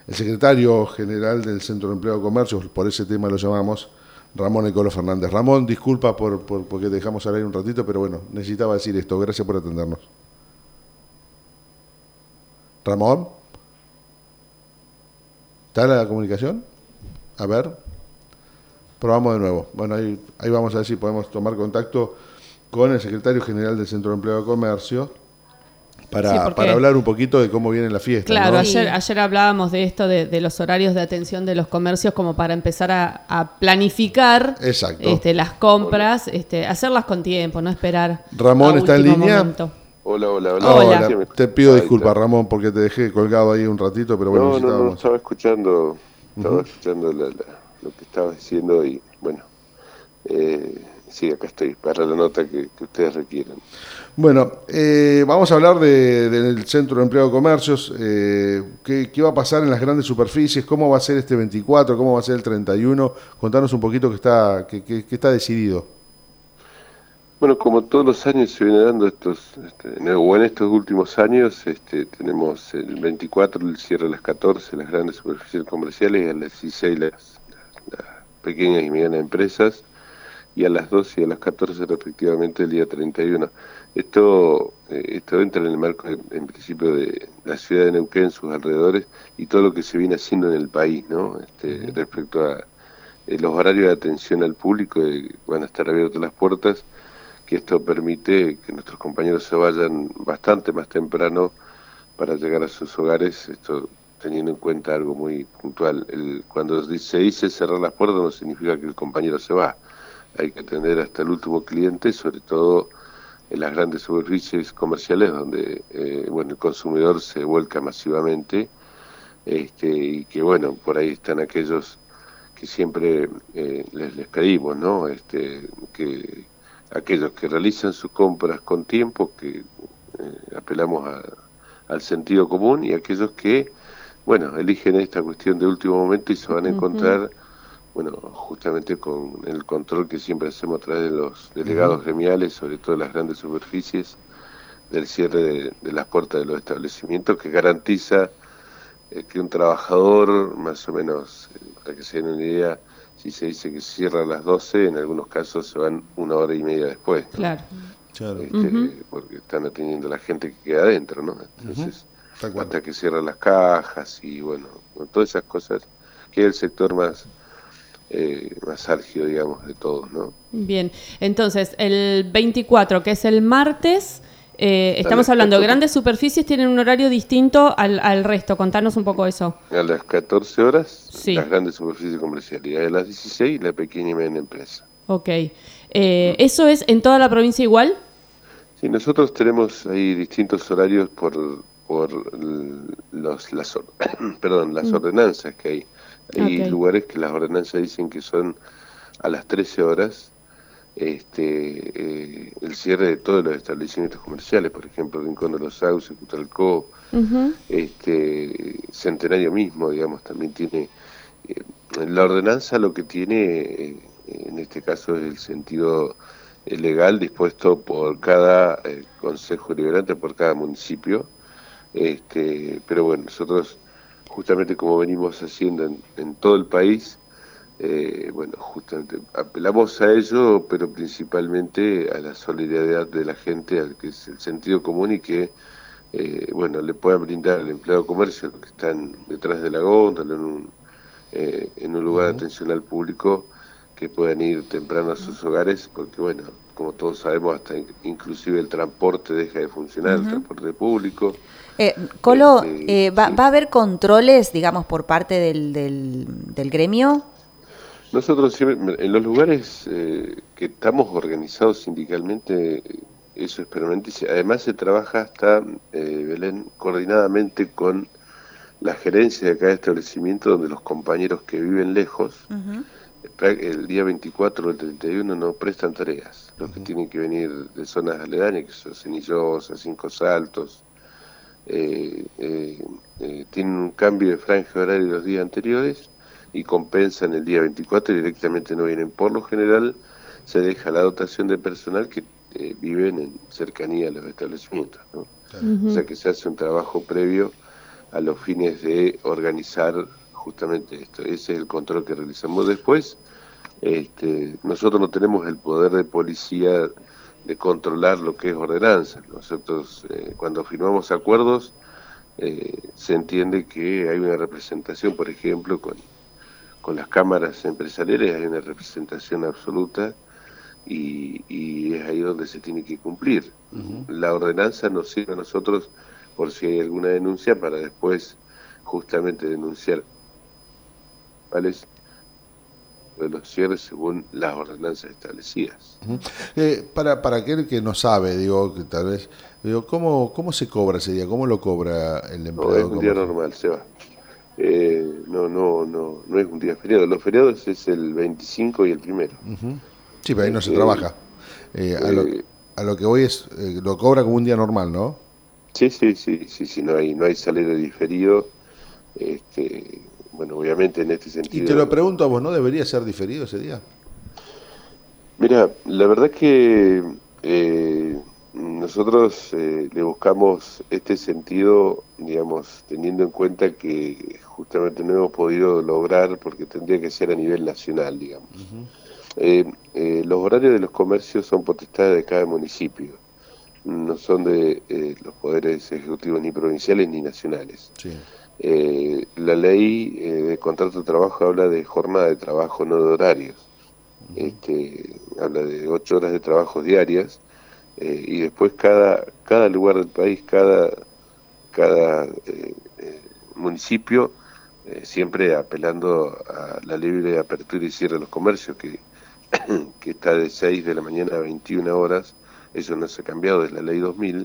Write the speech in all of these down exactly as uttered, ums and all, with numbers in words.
el secretario general del Centro de Empleo de Comercio, por ese tema lo llamamos, Ramón Ecolo Fernández. Ramón, disculpa por, por porque te dejamos al aire un ratito, pero bueno, necesitaba decir esto. Gracias por atendernos. Ramón, ¿está la comunicación? A ver, probamos de nuevo. Bueno, ahí, ahí vamos a ver si podemos tomar contacto con el secretario general del Centro de Empleo de Comercio para, sí, para hablar un poquito de cómo viene la fiesta. Claro, ¿no? ayer, ayer hablábamos de esto, de, de los horarios de atención de los comercios, como para empezar a, a planificar este, las compras, este, hacerlas con tiempo, no esperar. Ramón, ¿está en línea? Momento. Hola, hola, hola. Hola. Hola. Te pido disculpas, Ramón, porque te dejé colgado ahí un ratito, pero bueno, no, necesitábamos... No, no, estaba escuchando, estaba uh-huh. escuchando la, la, lo que estabas diciendo y, bueno, eh, sí, acá estoy, para la nota que, que ustedes requieran. Bueno, eh, vamos a hablar de, del Centro de Empleo de Comercios, eh, ¿qué, qué va a pasar en las grandes superficies, cómo va a ser este veinticuatro, cómo va a ser el treinta y uno, contanos un poquito qué está, que, que, que está decidido. Bueno, como todos los años se viene dando estos, este, o en estos últimos años, este, tenemos el veinticuatro el cierre a las catorce, las grandes superficies comerciales, y a las dieciséis las, las, las pequeñas y medianas empresas, y a las doce y a las catorce respectivamente el día treinta y uno. Esto, eh, esto entra en el marco, de, en principio, de la ciudad de Neuquén, sus alrededores, y todo lo que se viene haciendo en el país, ¿no? Este, uh-huh. Respecto a eh, los horarios de atención al público, eh, van a estar abiertas las puertas, que esto permite que nuestros compañeros se vayan bastante más temprano para llegar a sus hogares, esto teniendo en cuenta algo muy puntual. El, cuando se dice cerrar las puertas no significa que el compañero se va, hay que atender hasta el último cliente, sobre todo en las grandes superficies comerciales donde eh, bueno, el consumidor se vuelca masivamente, este, y que bueno, por ahí están aquellos que siempre eh, les, les pedimos, ¿no? Este, que aquellos que realizan sus compras con tiempo, que eh, apelamos a, al sentido común, y aquellos que, bueno, eligen esta cuestión de último momento y se van a encontrar, uh-huh. bueno, justamente con el control que siempre hacemos a través de los delegados uh-huh. gremiales, sobre todo las grandes superficies, del cierre de, de las puertas de los establecimientos, que garantiza eh, que un trabajador, más o menos, eh, para que se den una idea, si se dice que cierra a las doce, en algunos casos se van una hora y media después, ¿no? Claro. Este, uh-huh. Porque están atendiendo a la gente que queda adentro, ¿no? Entonces, uh-huh. hasta que cierran las cajas y, bueno, todas esas cosas, que es el sector más eh, más álgido, digamos, de todos, ¿no? Bien, entonces, el veinticuatro, que es el martes, eh, estamos hablando, catorce grandes superficies tienen un horario distinto al, al resto, contanos un poco eso. A las catorce horas, sí. Las grandes superficies comerciales, y a las dieciséis, la pequeña y mediana empresa. Ok, eh, ¿eso es en toda la provincia igual? Sí, nosotros tenemos ahí distintos horarios por por los las perdón las mm. ordenanzas que hay. Hay okay. lugares que las ordenanzas dicen que son a las trece horas este eh, el cierre de todos los establecimientos comerciales, por ejemplo, Rincón de los Sauces, Cutralcó, uh-huh. este Centenario mismo, digamos, también tiene eh, la ordenanza, lo que tiene eh, en este caso es el sentido legal dispuesto por cada eh, consejo deliberante, por cada municipio, este pero bueno, nosotros justamente como venimos haciendo en, en todo el país, eh, bueno, justamente apelamos a ello, pero principalmente a la solidaridad de la gente, al que es el sentido común, y que eh, bueno, le puedan brindar al empleado de comercio, los que están detrás de la góndola, en un, eh, en un lugar uh-huh. de atención al público, que puedan ir temprano a sus hogares, porque bueno, como todos sabemos, hasta inclusive el transporte deja de funcionar, uh-huh. el transporte público. Eh, Colo, este, eh, ¿va, sí. ¿va a haber controles, digamos, por parte del, del, del gremio? Nosotros siempre, en los lugares eh, que estamos organizados sindicalmente, eso es permanente. Además se trabaja hasta, eh, Belén, coordinadamente con la gerencia de cada establecimiento, donde los compañeros que viven lejos, uh-huh. el día veinticuatro o el treinta y uno no prestan tareas. Los uh-huh. que tienen que venir de zonas aledañas, que son Cenillosa, Cinco Saltos, eh, eh, eh, tienen un cambio de franja horaria los días anteriores y compensan el día veinticuatro y directamente no vienen. Por lo general se deja la dotación de personal que eh, viven en cercanía a los establecimientos, ¿no? Uh-huh. O sea que se hace un trabajo previo a los fines de organizar justamente esto. Ese es el control que realizamos. Después, este, nosotros no tenemos el poder de policía de controlar lo que es ordenanza. Nosotros, eh, cuando firmamos acuerdos, eh, se entiende que hay una representación, por ejemplo, con, con las cámaras empresariales hay una representación absoluta y, y es ahí donde se tiene que cumplir. Uh-huh. La ordenanza nos sirve a nosotros por si hay alguna denuncia para después justamente denunciar, ¿vale?, de los cierres según las ordenanzas establecidas. Uh-huh. Eh, para para aquel que no sabe, digo, que tal vez, digo, ¿cómo, cómo se cobra ese día? ¿Cómo lo cobra el empleado? No, es un día normal, Seba. Eh, no, no, no, no es un día feriado. Los feriados es el veinticinco y el primero. Uh-huh. Sí, pero ahí no se eh, trabaja. Eh, a, lo, a lo que voy es, eh, lo cobra como un día normal, ¿no? Sí, sí, sí, sí, sí, no hay, no hay salario diferido. Este, bueno, obviamente en este sentido. Y te lo pregunto a vos, ¿no debería ser diferido ese día? Mira, la verdad que eh, nosotros eh, le buscamos este sentido, digamos, teniendo en cuenta que justamente no hemos podido lograr, porque tendría que ser a nivel nacional, digamos. Uh-huh. eh, eh, los horarios de los comercios son potestades de cada municipio, no son de eh, los poderes ejecutivos ni provinciales ni nacionales. Sí. Eh, la ley eh, de contrato de trabajo habla de jornada de trabajo, no de horarios. Uh-huh. Este, habla de ocho horas de trabajo diarias, eh, y después cada cada lugar del país, cada cada eh, eh, municipio, eh, siempre apelando a la libre apertura y cierre de los comercios, que, que está de seis de la mañana a veintiuna horas, eso no se ha cambiado desde la ley dos mil,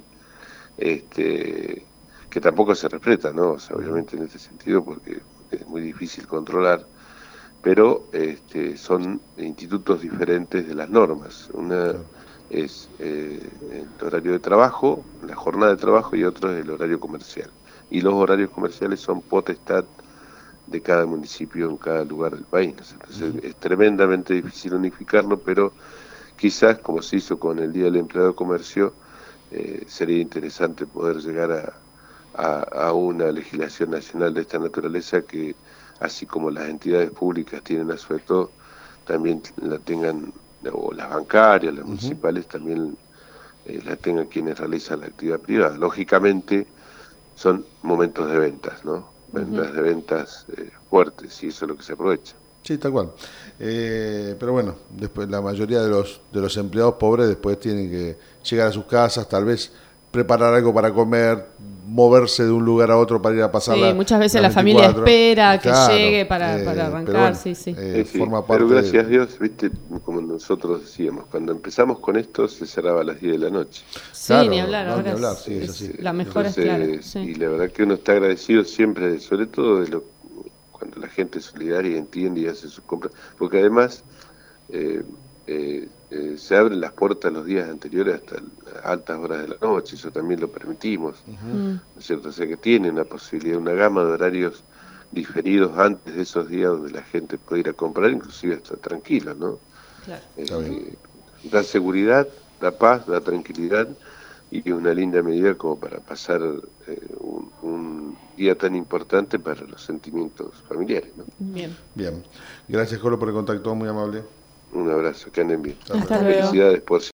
este, que tampoco se respeta, ¿no? O sea, obviamente en este sentido, porque es muy difícil controlar, pero este, son institutos diferentes de las normas. Una claro. es eh, el horario de trabajo, la jornada de trabajo, y otro es el horario comercial. Y los horarios comerciales son potestad de cada municipio en cada lugar del país. Entonces uh-huh. es tremendamente difícil unificarlo, pero quizás, como se hizo con el Día del Empleado de Comercio, eh, sería interesante poder llegar a, a, a una legislación nacional de esta naturaleza que, así como las entidades públicas tienen a su efecto, también la tengan, o las bancarias, las uh-huh. municipales, también eh, la tengan quienes realizan la actividad privada. Lógicamente son momentos de ventas, ¿no? Ventas uh-huh. de ventas eh, fuertes, y eso es lo que se aprovecha. Sí, tal cual. Eh, pero bueno, después la mayoría de los de los empleados pobres después tienen que llegar a sus casas, tal vez preparar algo para comer, moverse de un lugar a otro para ir a pasar. Sí, muchas veces la, la familia espera que claro, llegue para, eh, para arrancar, bueno, sí, sí. Eh, sí, forma parte pero gracias a Dios, viste, como nosotros decíamos, cuando empezamos con esto se cerraba a las diez de la noche. Sí, claro, ni hablar, no, ahora ni hablar, es, sí, es así. La mejor Entonces, es claro. Sí. Y la verdad que uno está agradecido siempre, sobre todo de lo, cuando la gente es solidaria, entiende y hace sus compras, porque además eh, eh, eh, se abren las puertas los días anteriores hasta altas horas de la noche, eso también lo permitimos, uh-huh. ¿no es cierto? O sea que tienen la posibilidad, una gama de horarios diferidos antes de esos días donde la gente puede ir a comprar, inclusive hasta tranquila, ¿no? Claro. Eh, da seguridad, da paz, da tranquilidad, y es una linda medida como para pasar eh, un, un día tan importante para los sentimientos familiares, ¿no? Bien. Bien. Gracias, Colo, por el contacto, muy amable. Un abrazo, que anden bien. Hasta luego. Felicidades por